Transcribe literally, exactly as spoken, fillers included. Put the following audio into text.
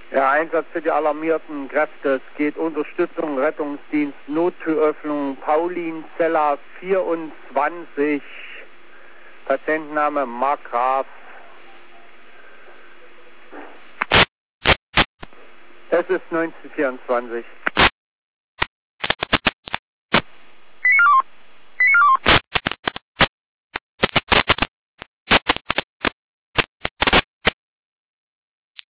Ja, Einsatz für die alarmierten Kräfte. Es geht Unterstützung, Rettungsdienst, Nottüröffnung, Paulin, Zella vierundzwanzig, Patientenname Mark Graf. Es ist neunzehnhundertvierundzwanzig.